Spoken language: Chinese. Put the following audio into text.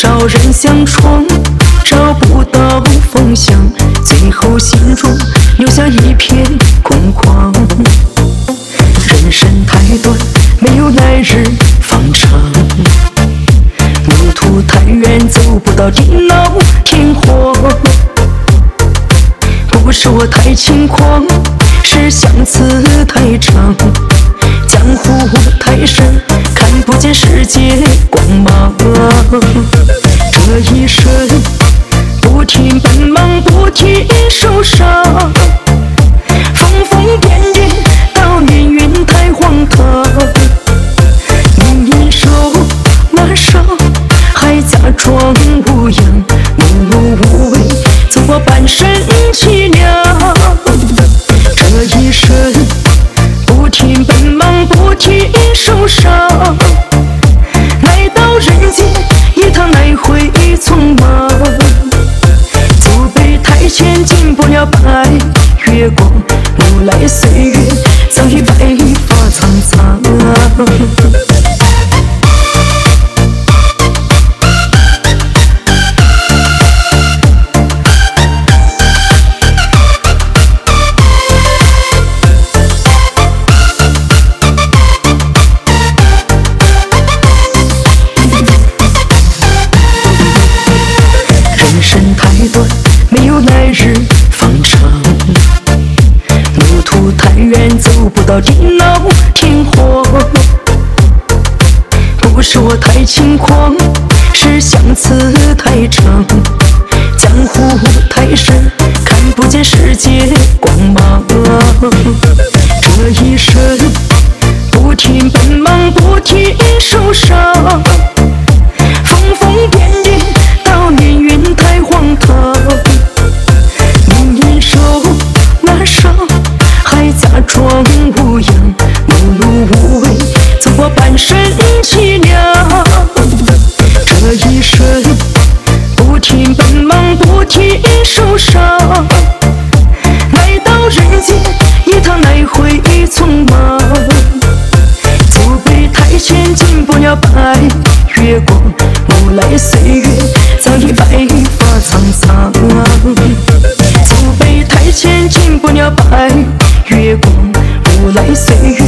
少人相闯，找不到方向，最后心中留下一片空旷。人生太短，没有来日方长，路途太远，走不到地老天荒。不是我太轻狂，是相思太长，江湖太深，看不见世界光芒。这一生不停奔忙，不停受伤，疯疯癫癫到命运太荒唐。你手拿伤，还假装无恙，碌碌无为，走过半生凄凉。这一生不停奔忙，不停受伤，来到人间一趟来回匆忙。祖辈太浅，进不了白月光，如来岁月早已白发苍苍。没有来日方长，路途太远，走不到地老天荒。不是我太轻狂，是相思太长，江湖太深，看不见世界光芒。这一生不停奔忙，不停受伤，疯疯癫癫到命运太荒唐。你手拿伤，还假装无恙，碌碌无为，走过半生凄凉。这一生不停奔忙，不停受伤，来到人间一趟来回匆忙。祖辈太浅，进不了白月光，如来岁月早已白发苍苍。祖辈太浅，进不了白月光，如来岁月